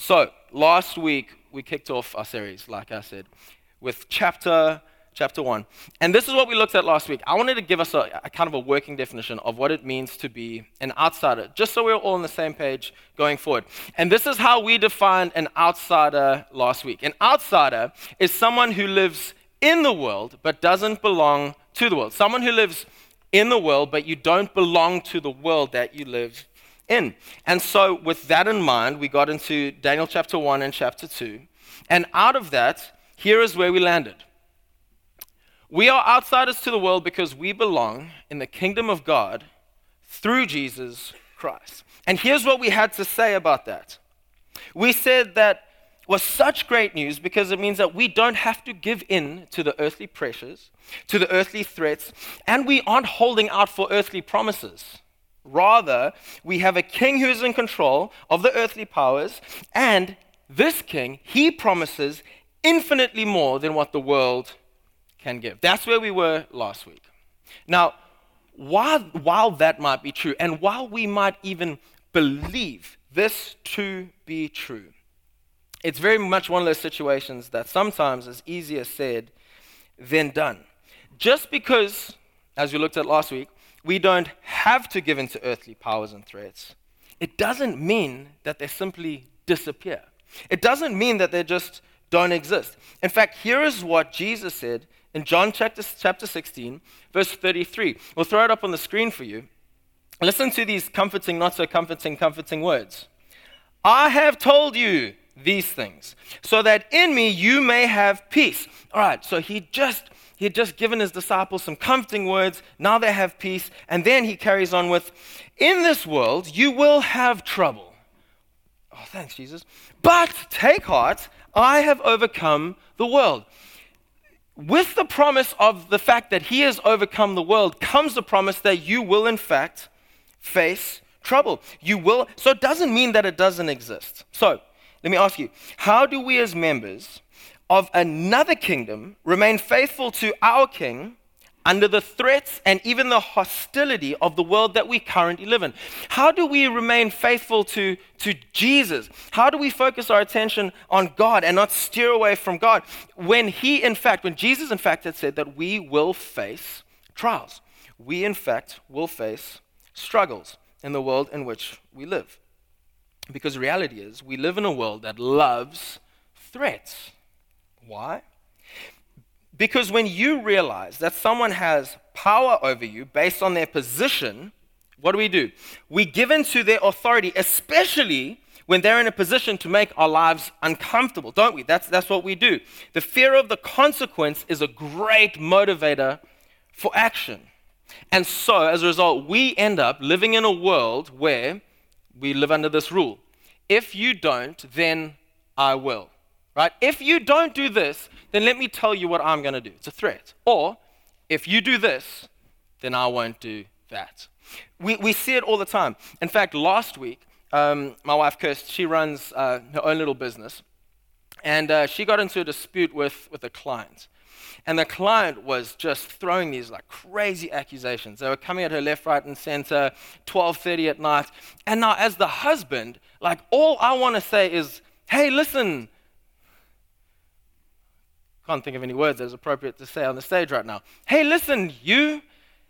So, last week we kicked off our series, like I said, with chapter 1. And this is what we looked at last week. I wanted to give us a kind of a working definition of what it means to be an outsider, just so we're all on the same page going forward. And this is how we defined an outsider last week. An outsider is someone who lives in the world but doesn't belong to the world. Someone who lives in the world, but you don't belong to the world that you live in. And so with that in mind, we got into Daniel chapter 1 and chapter 2. And out of that, here is where we landed. We are outsiders to the world because we belong in the kingdom of God through Jesus Christ. And here's what we had to say about that. We said that was such great news because it means that we don't have to give in to the earthly pressures, to the earthly threats, and we aren't holding out for earthly promises. Rather, we have a king who is in control of the earthly powers, and this king, he promises infinitely more than what the world can give. That's where we were last week. Now, while that might be true, and while we might even believe this to be true, it's very much one of those situations that sometimes is easier said than done. Just because, as we looked at last week, we don't have to give in to earthly powers and threats, it doesn't mean that they simply disappear. It doesn't mean that they just don't exist. In fact, here is what Jesus said in John chapter 16, verse 33. We'll throw it up on the screen for you. Listen to these comforting, not so comforting words. I have told you these things, so that in me you may have peace. All right, so he had just given his disciples some comforting words. Now they have peace. And then he carries on with, in this world you will have trouble. Oh, thanks, Jesus. But take heart, I have overcome the world. With the promise of the fact that he has overcome the world comes the promise that you will in fact face trouble. You will. So it doesn't mean that it doesn't exist. So let me ask you, how do we as members of another kingdom remain faithful to our king under the threats and even the hostility of the world that we currently live in? How do we remain faithful to Jesus? How do we focus our attention on God and not steer away from God when Jesus in fact had said that we will face trials? We in fact will face struggles in the world in which we live. Because the reality is, we live in a world that loves threats. Why? Because when you realize that someone has power over you based on their position, what do? We give in to their authority, especially when they're in a position to make our lives uncomfortable, don't we? That's what we do. The fear of the consequence is a great motivator for action. And so, as a result, we end up living in a world where we live under this rule. If you don't, then I will. Right? If you don't do this, then let me tell you what I'm going to do. It's a threat. Or, if you do this, then I won't do that. We see it all the time. In fact, last week, my wife Kirst, she runs her own little business. And she got into a dispute with a client. And the client was just throwing these like crazy accusations. They were coming at her left, right, and center, 12:30 at night. And now as the husband, like all I want to say is, hey, listen. Can't think of any words that's appropriate to say on the stage right now. Hey, listen, you.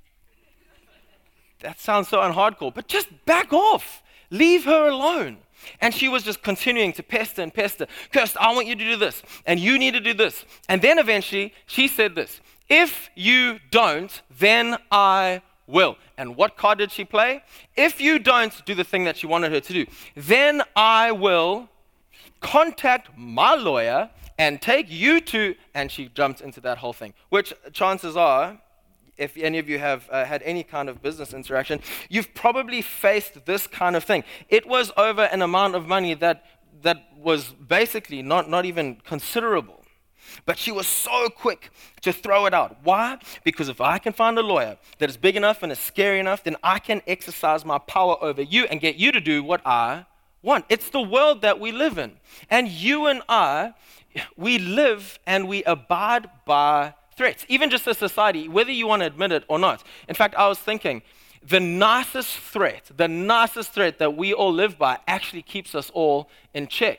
That sounds so unhardcore, but just back off. Leave her alone. And she was just continuing to pester and pester. Kirst, I want you to do this, and you need to do this. And then eventually, she said this, if you don't, then I will. And what card did she play? If you don't do the thing that she wanted her to do, then I will contact my lawyer and take you to, and she jumped into that whole thing, which chances are, if any of you have had any kind of business interaction, you've probably faced this kind of thing. It was over an amount of money that was basically not even considerable. But she was so quick to throw it out. Why? Because if I can find a lawyer that is big enough and is scary enough, then I can exercise my power over you and get you to do what I want. It's the world that we live in. And you and I, we live and we abide by threats, even just as society, whether you want to admit it or not. In fact, I was thinking, the nicest threat that we all live by actually keeps us all in check.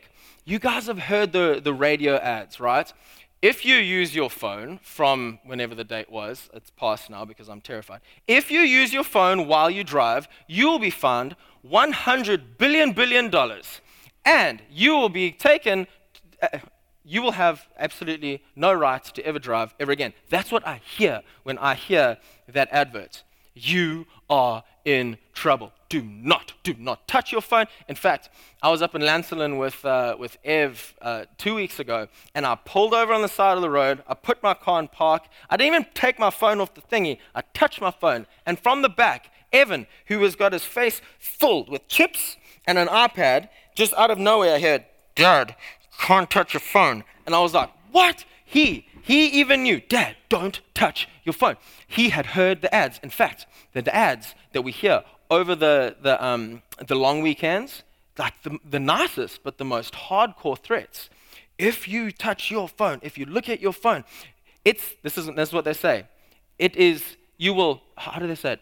You guys have heard the radio ads, right? If you use your phone from whenever the date was, it's past now because I'm terrified. If you use your phone while you drive, you will be fined $100 billion, and you will be taken, you will have absolutely no right to ever drive ever again. That's what I hear when I hear that advert. You are in trouble. Do not touch your phone. In fact, I was up in Lancelin with Ev 2 weeks ago, and I pulled over on the side of the road. I put my car in park. I didn't even take my phone off the thingy. I touched my phone, and from the back, Evan, who has got his face filled with chips and an iPad, just out of nowhere, I heard, "Dad, can't touch your phone." And I was like, what? He even knew, "Dad, don't touch your phone." He had heard the ads. In fact, the ads that we hear over the long weekends, like the nicest but the most hardcore threats. If you touch your phone, if you look at your phone, this is what they say. It is, you will, how do they say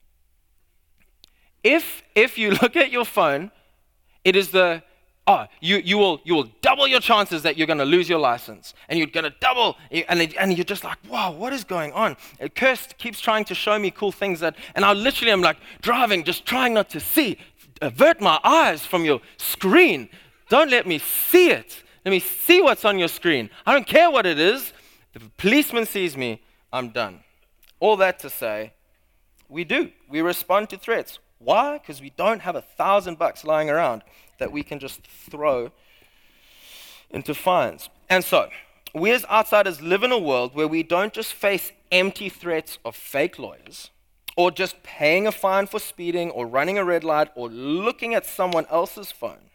it? If you look at your phone, it is you will double your chances that you're going to lose your license, and you're going to double, and you're just like, wow, what is going on? Kirst keeps trying to show me cool things and I literally am like driving, just trying not to see. Avert my eyes from your screen. Don't let me see it. Let me see what's on your screen. I don't care what it is. If a policeman sees me, I'm done. All that to say, we respond to threats. Why? Because we don't have $1,000 lying around that we can just throw into fines. And so, we as outsiders live in a world where we don't just face empty threats of fake lawyers, or just paying a fine for speeding, or running a red light, or looking at someone else's phone.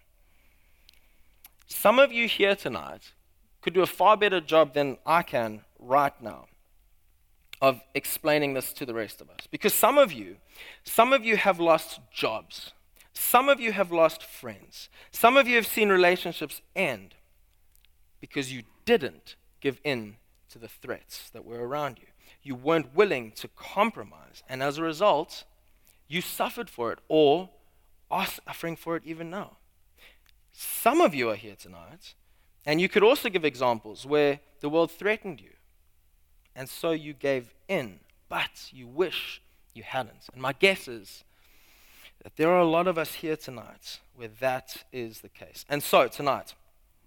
Some of you here tonight could do a far better job than I can right now of explaining this to the rest of us. Because some of you have lost jobs. Some of you have lost friends. Some of you have seen relationships end because you didn't give in to the threats that were around you. You weren't willing to compromise. And as a result, you suffered for it or are suffering for it even now. Some of you are here tonight, and you could also give examples where the world threatened you. And so you gave in, but you wish you hadn't. And my guess is that there are a lot of us here tonight where that is the case. And so tonight,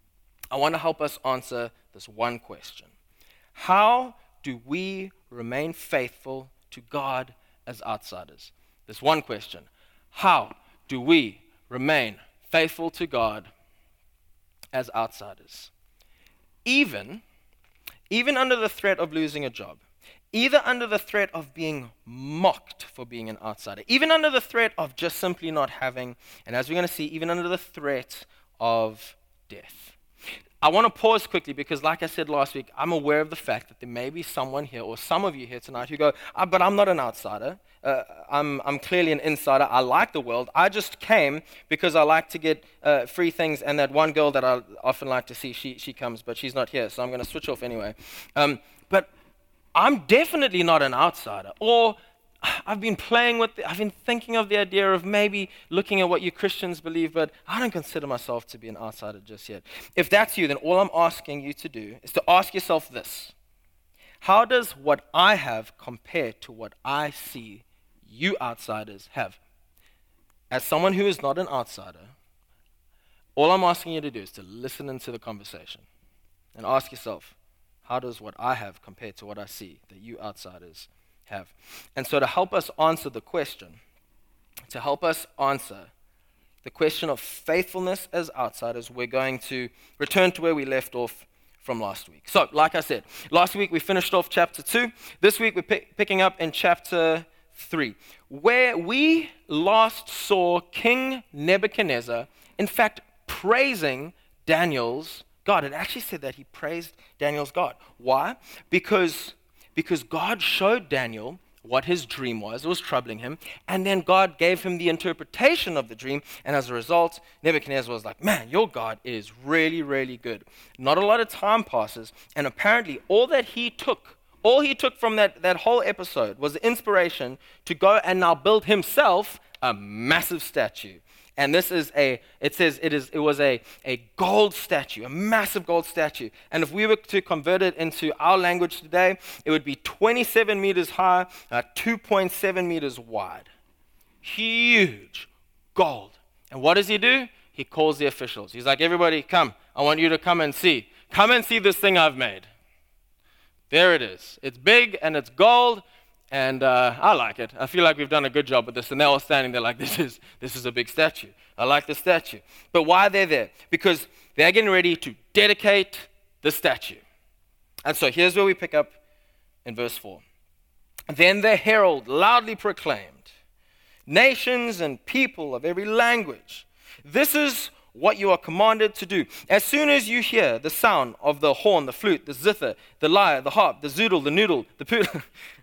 I want to help us answer this one question. How do we remain faithful to God as outsiders? This one question. How do we remain faithful to God as outsiders? Even under the threat of losing a job, either under the threat of being mocked for being an outsider, even under the threat of just simply not having, and as we're going to see, even under the threat of death. I want to pause quickly because, like I said last week, I'm aware of the fact that there may be someone here, or some of you here tonight, who go, but I'm not an outsider. I'm clearly an insider. I like the world. I just came because I like to get free things, and that one girl that I often like to see, she comes, but she's not here, so I'm going to switch off anyway. But I'm definitely not an outsider. Or I've been thinking of the idea of maybe looking at what you Christians believe, but I don't consider myself to be an outsider just yet. If that's you, then all I'm asking you to do is to ask yourself this. How does what I have compare to what I see you outsiders have? As someone who is not an outsider, all I'm asking you to do is to listen into the conversation and ask yourself, how does what I have compare to what I see that you outsiders have? And so to help us answer the question, of faithfulness as outsiders, we're going to return to where we left off from last week. So, like I said, last week we finished off chapter 2. This week we're picking up in chapter 3, where we last saw King Nebuchadnezzar, in fact, praising Daniel's God. It actually said that he praised Daniel's God. Why? Because God showed Daniel what his dream was. It was troubling him. And then God gave him the interpretation of the dream. And as a result, Nebuchadnezzar was like, man, your God is really, really good. Not a lot of time passes. And apparently all he took from that whole episode was the inspiration to go and now build himself a massive statue. And it says it was a gold statue, a massive gold statue. And if we were to convert it into our language today, it would be 27 meters high, 2.7 meters wide. Huge gold. And what does he do? He calls the officials. He's like, everybody, come. I want you to come and see. Come and see this thing I've made. There it is. It's big and it's gold, and I like it. I feel like we've done a good job with this. And they're all standing there like, this is a big statue. I like the statue. But why are they there? Because they're getting ready to dedicate the statue. And so here's where we pick up in verse 4. Then the herald loudly proclaimed, nations and people of every language, this is what you are commanded to do. As soon as you hear the sound of the horn, the flute, the zither, the lyre, the harp, the zoodle, the noodle, the poodle,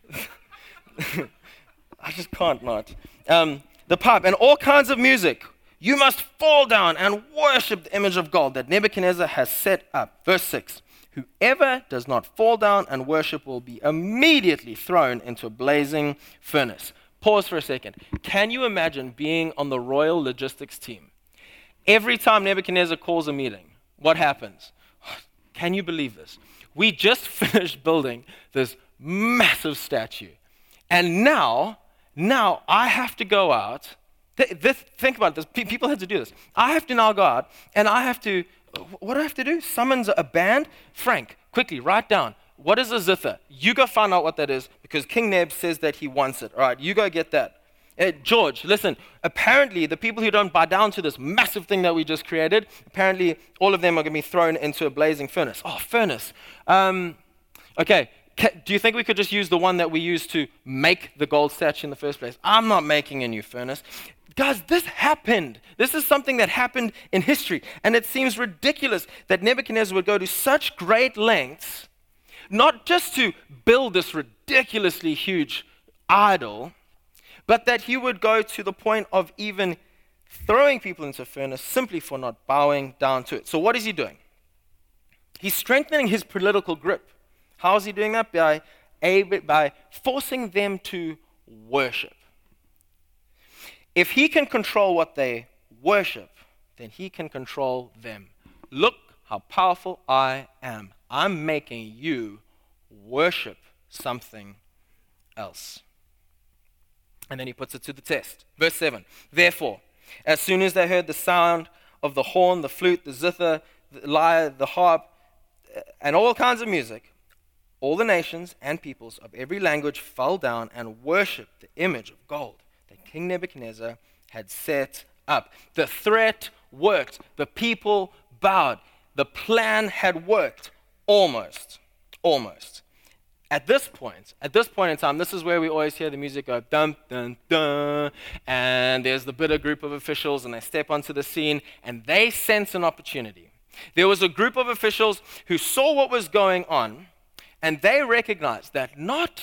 I just can't not, the pipe, and all kinds of music, you must fall down and worship the image of gold that Nebuchadnezzar has set up. Verse 6, whoever does not fall down and worship will be immediately thrown into a blazing furnace. Pause for a second. Can you imagine being on the royal logistics team? Every time Nebuchadnezzar calls a meeting, what happens? Can you believe this? We just finished building this massive statue. And now I have to go out. Think about this. People had to do this. I have to now go out, and I have to, what do I have to do? Summons a band? Frank, quickly, write down. What is a zither? You go find out what that is, because King Neb says that he wants it. All right, you go get that. George, listen, apparently the people who don't bow down to this massive thing that we just created, apparently all of them are going to be thrown into a blazing furnace. Oh, furnace. Okay, do you think we could just use the one that we used to make the gold statue in the first place? I'm not making a new furnace. Guys, this happened. This is something that happened in history. And it seems ridiculous that Nebuchadnezzar would go to such great lengths, not just to build this ridiculously huge idol, but that he would go to the point of even throwing people into a furnace simply for not bowing down to it. So what is he doing? He's strengthening his political grip. How is he doing that? By forcing them to worship. If he can control what they worship, then he can control them. Look how powerful I am. I'm making you worship something else. And then he puts it to the test. Verse 7, therefore, as soon as they heard the sound of the horn, the flute, the zither, the lyre, the harp, and all kinds of music, all the nations and peoples of every language fell down and worshipped the image of gold that King Nebuchadnezzar had set up. The threat worked. The people bowed. The plan had worked. Almost. At this point in time, this is where we always hear the music go dun dun dun, and there's the bitter group of officials, and they step onto the scene, and they sense an opportunity. There was a group of officials who saw what was going on, and they recognized that not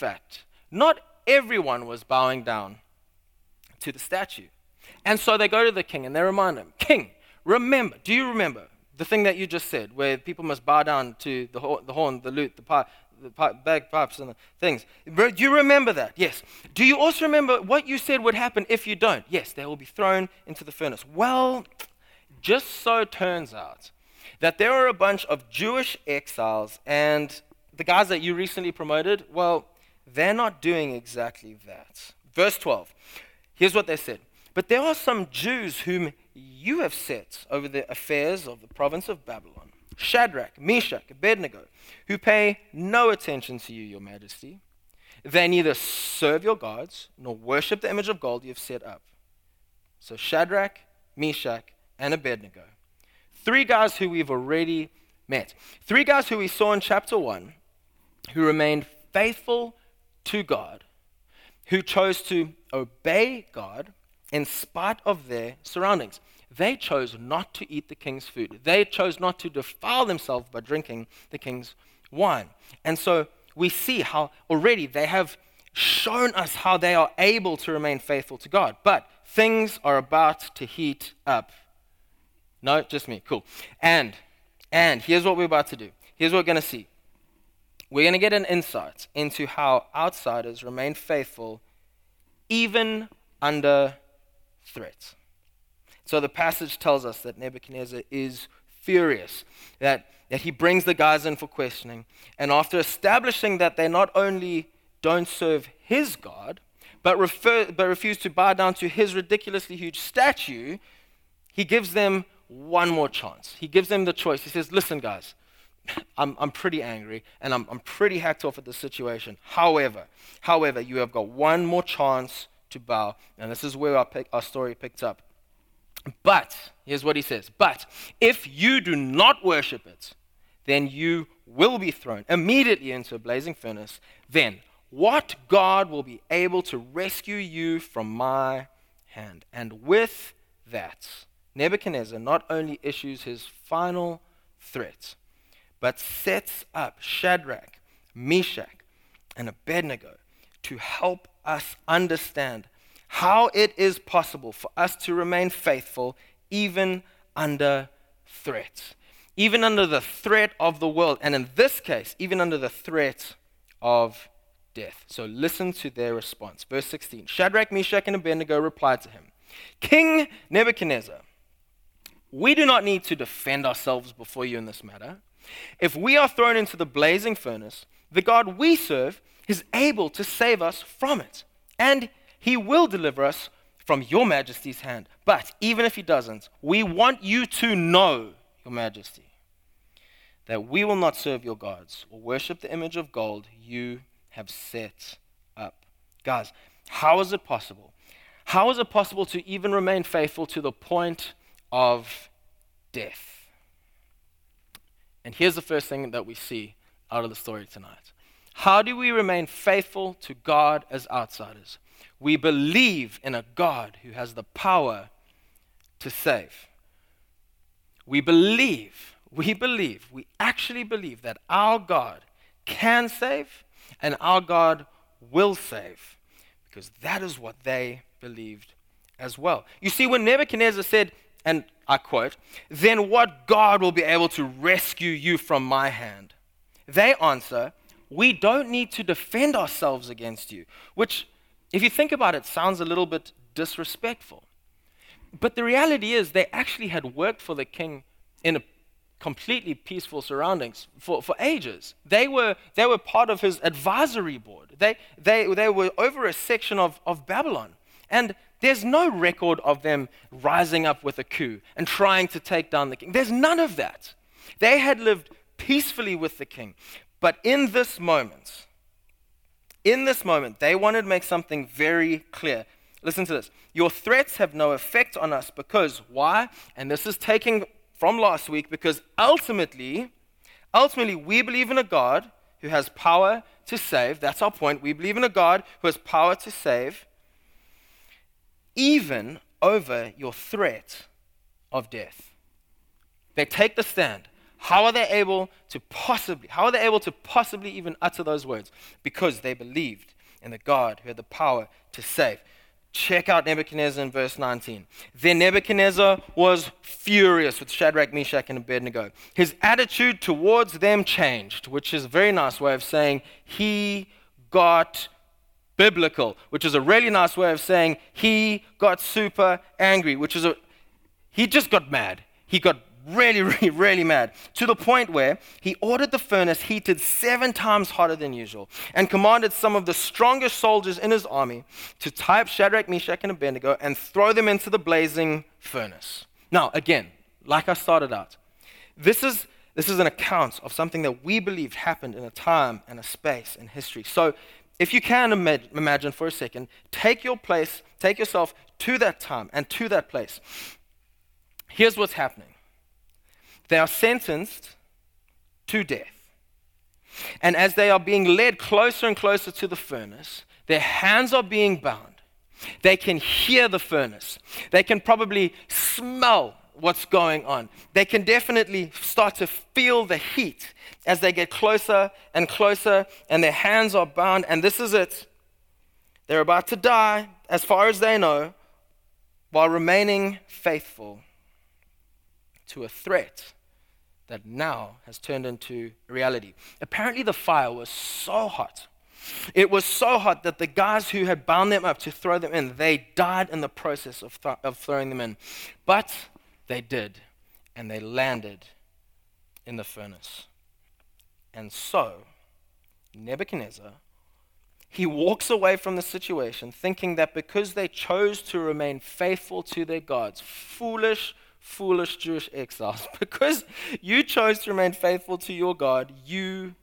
everyone was bowing down to the statue. And so they go to the king, and they remind him, King, do you remember the thing that you just said, where people must bow down to the horn, the lute, the bagpipes and the things? Do you remember that? Yes. Do you also remember what you said would happen if you don't? Yes, they will be thrown into the furnace. Well, just so turns out that there are a bunch of Jewish exiles, and the guys that you recently promoted, well, they're not doing exactly that. Verse 12, here's what they said. But there are some Jews whom you have set over the affairs of the province of Babylon, Shadrach, Meshach, Abednego, who pay no attention to you, your majesty. They neither serve your gods nor worship the image of gold you have set up. So Shadrach, Meshach, and Abednego. 3 guys who we've already met. 3 guys who we saw in chapter 1 who remained faithful to God, who chose to obey God in spite of their surroundings. They chose not to eat the king's food. They chose not to defile themselves by drinking the king's wine. And so we see how already they have shown us how they are able to remain faithful to God. But things are about to heat up. No, just me. Cool. And here's what we're about to do. Here's what we're going to see. We're going to get an insight into how outsiders remain faithful even under threat. So the passage tells us that Nebuchadnezzar is furious, that he brings the guys in for questioning. And after establishing that they not only don't serve his God, but refuse to bow down to his ridiculously huge statue, he gives them one more chance. He gives them the choice. He says, listen, guys, I'm pretty angry, and I'm pretty hacked off at the situation. However, you have got one more chance to bow. And this is where our story picked up. But, here's what he says, but if you do not worship it, then you will be thrown immediately into a blazing furnace. Then what God will be able to rescue you from my hand? And with that, Nebuchadnezzar not only issues his final threat, but sets up Shadrach, Meshach, and Abednego to help us understand how it is possible for us to remain faithful even under threat, even under the threat of the world, and in this case, even under the threat of death. So listen to their response. Verse 16, Shadrach, Meshach, and Abednego replied to him, King Nebuchadnezzar, we do not need to defend ourselves before you in this matter. If we are thrown into the blazing furnace, the God we serve is able to save us from it, and he will deliver us from your majesty's hand. But even if he doesn't, we want you to know, your majesty, that we will not serve your gods or worship the image of gold you have set up. Guys, how is it possible? How is it possible to even remain faithful to the point of death? And here's the first thing that we see out of the story tonight. How do we remain faithful to God as outsiders? We believe in a God who has the power to save. We actually believe that our God can save and our God will save, because that is what they believed as well. You see, when Nebuchadnezzar said, and I quote, then what God will be able to rescue you from my hand? They answer, we don't need to defend ourselves against you, which, if you think about it, sounds a little bit disrespectful. But the reality is they actually had worked for the king in a completely peaceful surroundings for ages. They were part of his advisory board. They were over a section of Babylon. And there's no record of them rising up with a coup and trying to take down the king. There's none of that. They had lived peacefully with the king. But in this moment, they wanted to make something very clear. Listen to this. Your threats have no effect on us because, why? And this is taking from last week, because ultimately, we believe in a God who has power to save. That's our point. We believe in a God who has power to save, even over your threat of death. They take the stand. How are they able to possibly even utter those words? Because they believed in the God who had the power to save. Check out Nebuchadnezzar in verse 19. Then Nebuchadnezzar was furious with Shadrach, Meshach, and Abednego. His attitude towards them changed, which is a very nice way of saying he got biblical, which is a really nice way of saying he got super angry, he just got mad. He got really mad, to the point where he ordered the furnace heated 7 times hotter than usual and commanded some of the strongest soldiers in his army to tie up Shadrach, Meshach, and Abednego and throw them into the blazing furnace. Now, again, like I started out, this is an account of something that we believe happened in a time and a space in history. So if you can imagine for a second, take yourself to that time and to that place. Here's what's happening. They are sentenced to death. And as they are being led closer and closer to the furnace, their hands are being bound. They can hear the furnace. They can probably smell what's going on. They can definitely start to feel the heat as they get closer and closer, and their hands are bound, and this is it. They're about to die, as far as they know, while remaining faithful to a threat that now has turned into reality. Apparently the fire was so hot It was so hot that the guys who had bound them up to throw them in, they died in the process of throwing them in. But they did, and they landed in the furnace. And so, Nebuchadnezzar, he walks away from the situation thinking that because they chose to remain faithful to their gods, foolish Jewish exiles, because you chose to remain faithful to your God, you've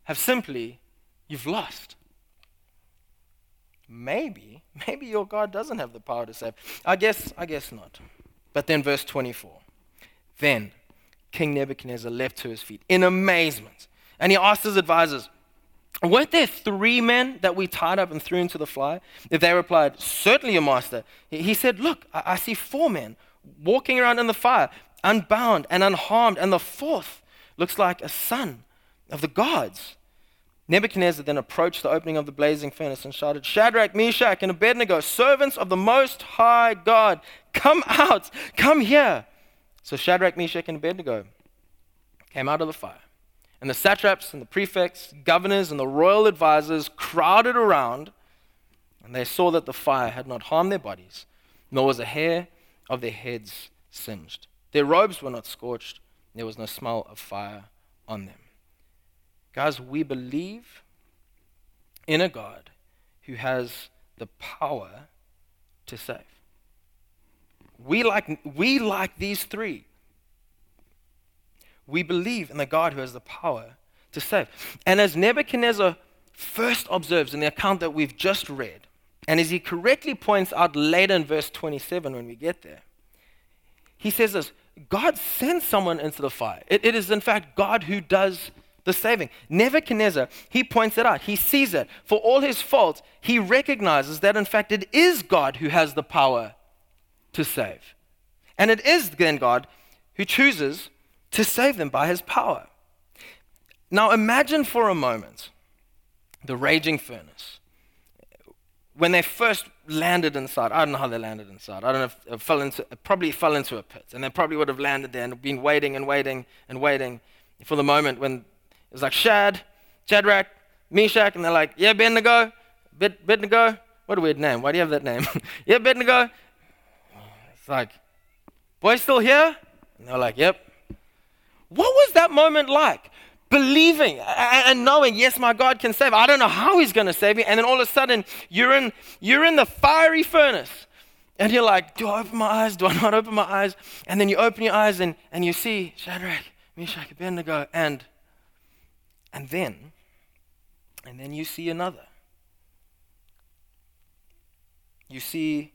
lost. Maybe your God doesn't have the power to save. I guess not. But then verse 24. Then King Nebuchadnezzar leapt to his feet in amazement, and he asked his advisors, weren't there 3 men that we tied up and threw into the fire? If they replied, certainly, your master. He said, look, I see 4 men walking around in the fire, unbound and unharmed, and the 4th looks like a son of the gods. Nebuchadnezzar then approached the opening of the blazing furnace and shouted, Shadrach, Meshach, and Abednego, servants of the Most High God, come out, come here. So Shadrach, Meshach, and Abednego came out of the fire. And the satraps and the prefects, governors and the royal advisors crowded around, and they saw that the fire had not harmed their bodies, nor was a hair of their heads singed. Their robes were not scorched, and there was no smell of fire on them. Guys, we believe in a God who has the power to save. We like these 3. We believe in the God who has the power to save. And as Nebuchadnezzar first observes in the account that we've just read, and as he correctly points out later in verse 27 when we get there, he says this, God sends someone into the fire. It is in fact God who does the saving. Nebuchadnezzar, he points it out. He sees it. For all his faults, he recognizes that in fact it is God who has the power to save. And it is then God who chooses to save them by his power. Now imagine for a moment the raging furnace. When they first landed inside, I don't know how they landed inside. I don't know if it probably fell into a pit. And they probably would have landed there and been waiting and waiting and waiting for the moment when it was like Shadrach, Meshach, and they're like, yeah, Abednego, what a weird name. Why do you have that name? Yeah, Abednego. It's like, boy, still here? And they're like, yep. What was that moment like? Believing and knowing, yes, my God can save. I don't know how he's going to save you. And then all of a sudden, you're in the fiery furnace. And you're like, do I open my eyes? Do I not open my eyes? And then you open your eyes and you see Shadrach, Meshach, Abednego, and then you see another. You see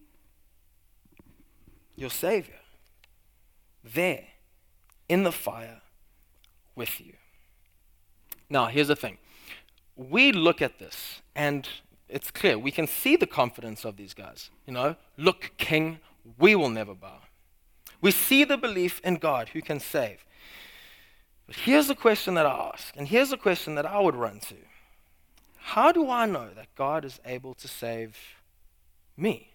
your Savior there in the fire with you. Now, here's the thing. We look at this, and it's clear. We can see the confidence of these guys. Look, King, we will never bow. We see the belief in God who can save. But here's the question that I ask, and here's the question that I would run to. How do I know that God is able to save me?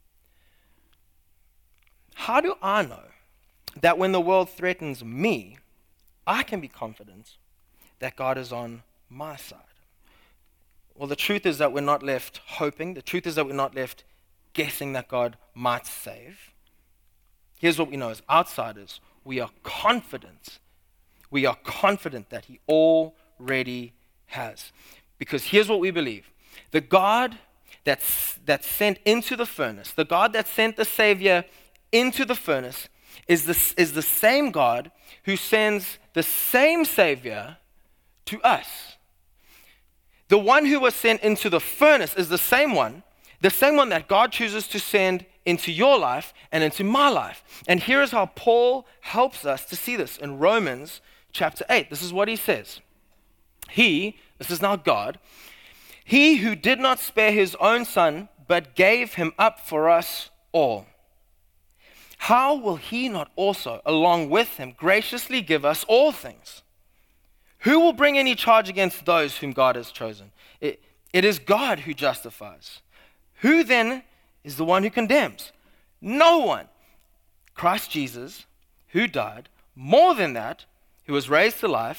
How do I know that when the world threatens me, I can be confident that God is on my side? Well, the truth is that we're not left hoping. The truth is that we're not left guessing that God might save. Here's what we know as outsiders. We are confident. We are confident that he already has. Because here's what we believe. The God that's sent into the furnace, the God that sent the Savior into the furnace is the same God who sends the same Savior to us. The one who was sent into the furnace is the same one that God chooses to send into your life and into my life. And here is how Paul helps us to see this in Romans chapter 8. This is what he says. This is now God, he who did not spare his own son, but gave him up for us all, how will he not also, along with him, graciously give us all things? Who will bring any charge against those whom God has chosen? It is God who justifies. Who then is the one who condemns? No one. Christ Jesus, who died, more than that, who was raised to life,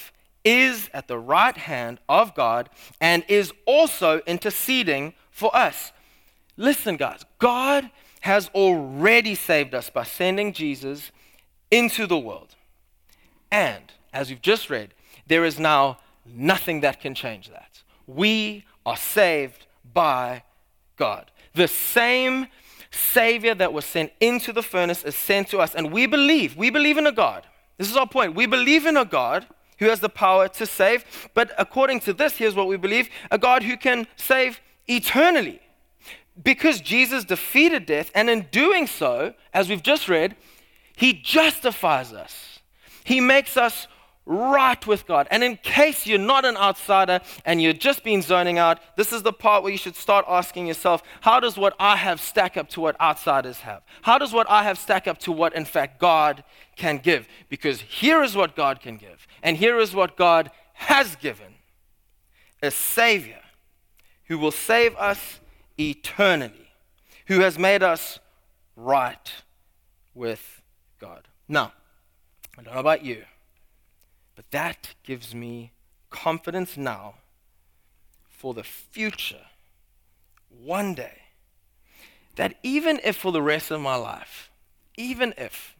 is at the right hand of God and is also interceding for us. Listen, guys, God has already saved us by sending Jesus into the world. And, as we've just read, there is now nothing that can change that. We are saved by God. The same Savior that was sent into the furnace is sent to us. And we believe in a God. This is our point. We believe in a God who has the power to save. But according to this, here's what we believe: a God who can save eternally. Because Jesus defeated death, and in doing so, as we've just read, he justifies us. He makes us right with God. And in case you're not an outsider and you're just been zoning out, this is the part where you should start asking yourself, how does what I have stack up to what outsiders have? How does what I have stack up to what, in fact, God can give? Because here is what God can give, and here is what God has given: a Savior who will save us eternally, who has made us right with God. Now, I don't know about you, but that gives me confidence now for the future, one day, that even if for the rest of my life, even if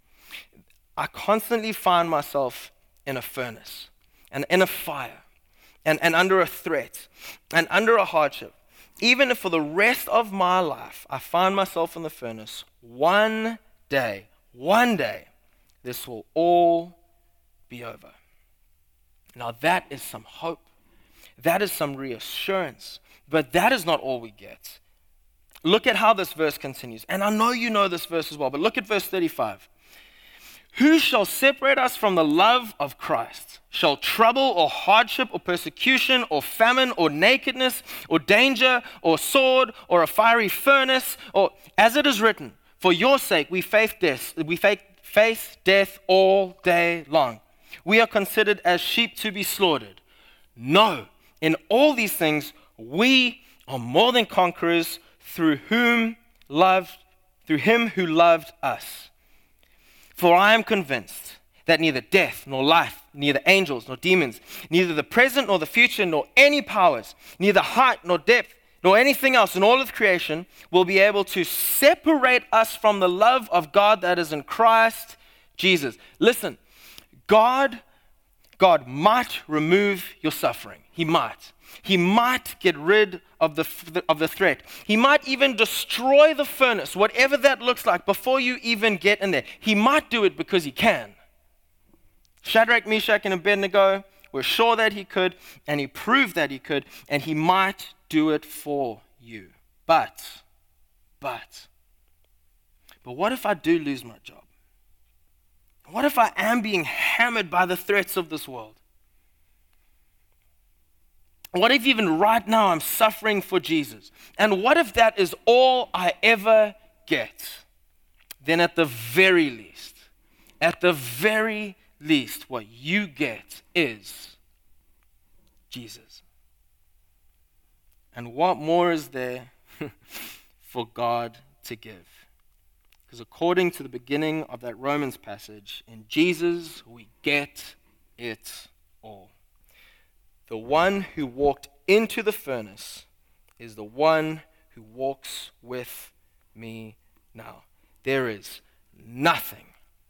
I constantly find myself in a furnace and in a fire and under a threat and under a hardship, even if for the rest of my life I find myself in the furnace, one day, this will all be over. Now that is some hope. That is some reassurance. But that is not all we get. Look at how this verse continues. And I know you know this verse as well, but look at verse 35. Who shall separate us from the love of Christ? Shall trouble or hardship or persecution or famine or nakedness or danger or sword or a fiery furnace? Or as it is written, for your sake we face death all day long. We are considered as sheep to be slaughtered. No, in all these things we are more than conquerors through him who loved us. For I am convinced that neither death nor life, neither angels nor demons, neither the present nor the future, nor any powers, neither height nor depth, nor anything else in all of creation will be able to separate us from the love of God that is in Christ Jesus. Listen, God might remove your suffering. He might. He might get rid of the threat. He might even destroy the furnace, whatever that looks like, before you even get in there. He might do it because he can. Shadrach, Meshach, and Abednego were sure that he could, and he proved that he could, and he might do it for you. But what if I do lose my job? What if I am being hammered by the threats of this world? What if even right now I'm suffering for Jesus? And what if that is all I ever get? Then at the very least, what you get is Jesus. And what more is there for God to give? Because according to the beginning of that Romans passage, in Jesus we get it all. The one who walked into the furnace is the one who walks with me now. There is nothing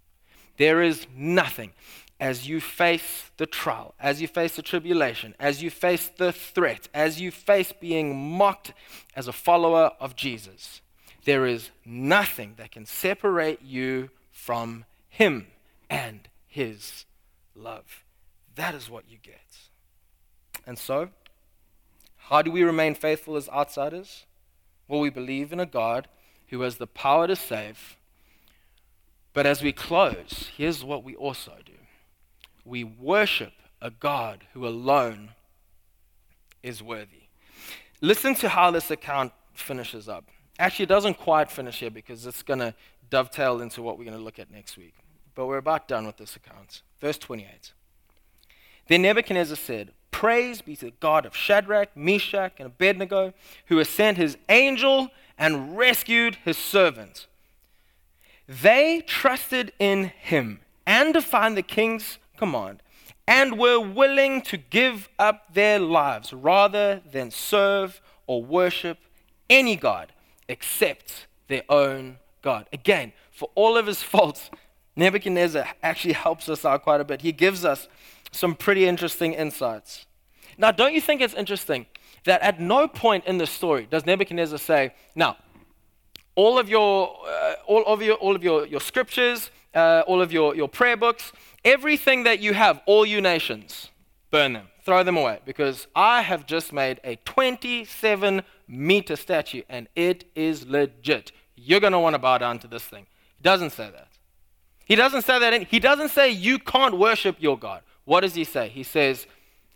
as you face the trial, as you face the tribulation, as you face the threat, as you face being mocked as a follower of Jesus. There is nothing that can separate you from him and his love. That is what you get. And so, how do we remain faithful as outsiders? Well, we believe in a God who has the power to save. But as we close, here's what we also do. We worship a God who alone is worthy. Listen to how this account finishes up. Actually, it doesn't quite finish here because it's going to dovetail into what we're going to look at next week. But we're about done with this account. Verse 28. Then Nebuchadnezzar said, "Praise be to the God of Shadrach, Meshach, and Abednego, who has sent his angel and rescued his servant. They trusted in him and defied the king's command and were willing to give up their lives rather than serve or worship any god except their own God. Again, for all of his faults, Nebuchadnezzar actually helps us out quite a bit. He gives us some pretty interesting insights. Now, don't you think it's interesting that at no point in the story does Nebuchadnezzar say, now, all of your scriptures, all of your prayer books, everything that you have, all you nations, burn them, throw them away, because I have just made a 27-meter statue, and it is legit. You're going to want to bow down to this thing. He doesn't say that. He doesn't say that. He doesn't say you can't worship your God. What does he say? He says,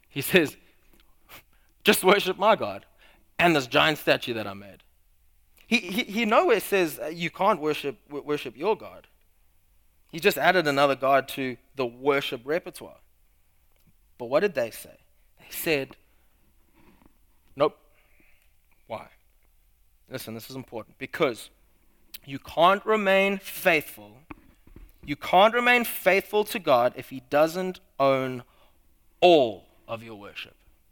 just worship my God and this giant statue that I made. He nowhere says you can't worship your God. He just added another God to the worship repertoire. But what did they say? They said, nope. Why? Listen, this is important. Because you can't remain faithful. You can't remain faithful to God if he doesn't own all of your worship.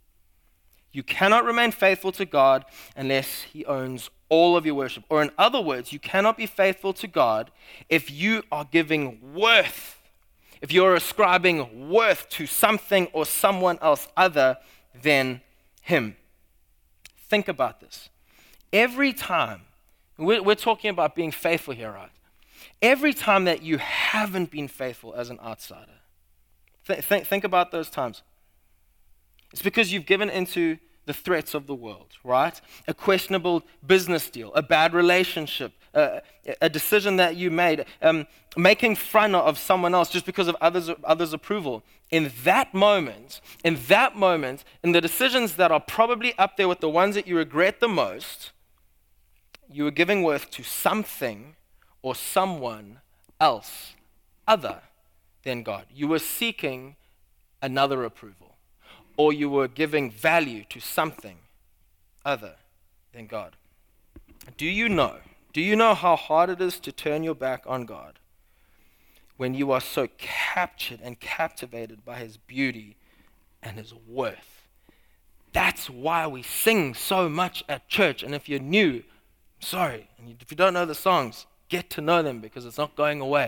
You cannot remain faithful to God unless he owns all of your worship. Or in other words, you cannot be faithful to God if you are giving worth, if you're ascribing worth to something or someone else other than him. Think about this. Every time, we're talking about being faithful here, right? Every time that you haven't been faithful as an outsider, think about those times. It's because you've given into the threats of the world, right? A questionable business deal, a bad relationship, a decision that you made, making fun of someone else just because of others' approval. In that moment, in the decisions that are probably up there with the ones that you regret the most, you are giving worth to something or someone else other than God. You were seeking another approval, or you were giving value to something other than God. Do you know how hard it is to turn your back on God when you are so captured and captivated by his beauty and his worth? That's why we sing so much at church. And if you're new, sorry, and if you don't know the songs, get to know them because it's not going away.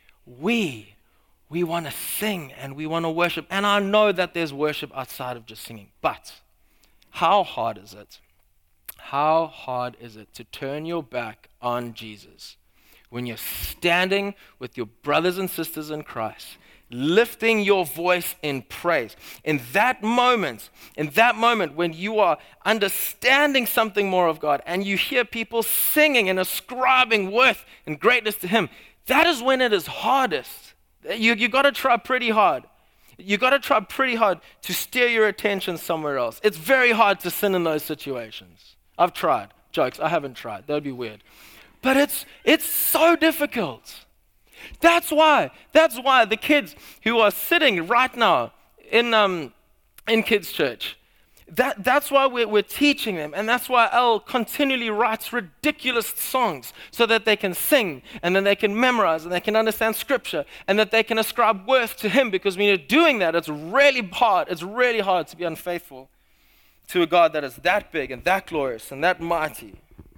We want to sing and we want to worship. And I know that there's worship outside of just singing. But how hard is it? How hard is it to turn your back on Jesus when you're standing with your brothers and sisters in Christ, lifting your voice in praise? In that moment when you are understanding something more of God and you hear people singing and ascribing worth and greatness to him, that is when it is hardest. You got to try pretty hard. You got to try pretty hard to steer your attention somewhere else. It's very hard to sin in those situations. I've tried. Jokes, I haven't tried. That would be weird. But it's so difficult. That's why the kids who are sitting right now in kids' church, that's why we're teaching them, and that's why Elle continually writes ridiculous songs so that they can sing, and then they can memorize, and they can understand scripture, and that they can ascribe worth to him, because when you're doing that, it's really hard to be unfaithful to a God that is that big and that glorious and that mighty.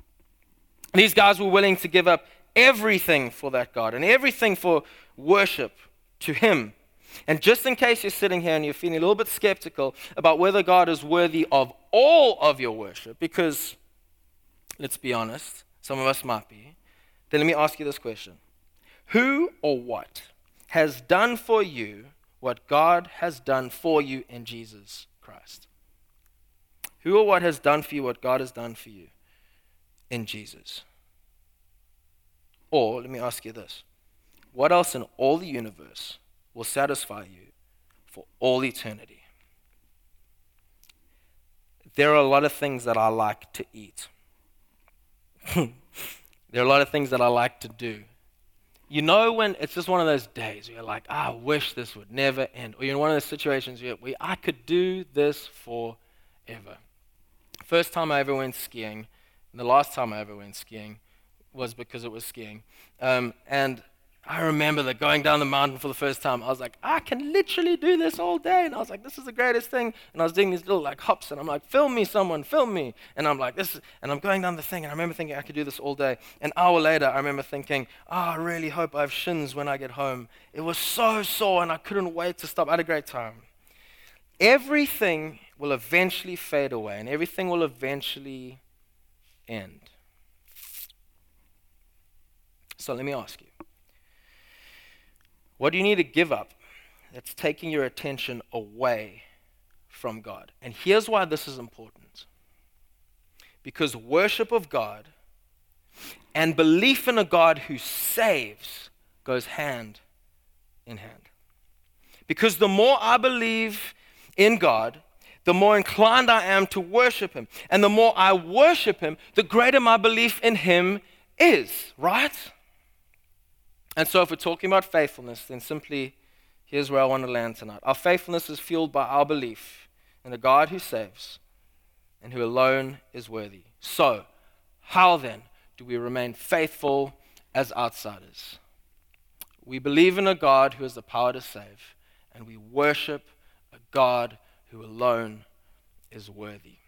And these guys were willing to give up everything for that God and everything for worship to him. And just in case you're sitting here and you're feeling a little bit skeptical about whether God is worthy of all of your worship, because, let's be honest, some of us might be, then let me ask you this question. Who or what has done for you what God has done for you in Jesus Christ? Who or what has done for you what God has done for you in Jesus? Or, let me ask you this. What else in all the universe will satisfy you for all eternity? There are a lot of things that I like to eat. There are a lot of things that I like to do. You know, when it's just one of those days where you're like, I wish this would never end. Or you're in one of those situations where I could do this forever. First time I ever went skiing, and the last time I ever went skiing was because it was skiing. And I remember that going down the mountain for the first time, I was like, I can literally do this all day. And I was like, this is the greatest thing. And I was doing these little like hops, and I'm like, film me, someone, film me. And I'm like, and I'm going down the thing, and I remember thinking I could do this all day. An hour later, I remember thinking, I really hope I have shins when I get home. It was so sore, and I couldn't wait to stop. I had a great time. Everything will eventually fade away, and everything will eventually end. So let me ask you, what do you need to give up that's taking your attention away from God? And here's why this is important. Because worship of God and belief in a God who saves goes hand in hand. Because the more I believe in God, the more inclined I am to worship Him. And the more I worship Him, the greater my belief in Him is, right? And so if we're talking about faithfulness, then simply, here's where I want to land tonight. Our faithfulness is fueled by our belief in a God who saves and who alone is worthy. So, how then do we remain faithful as outsiders? We believe in a God who has the power to save, and we worship a God who alone is worthy.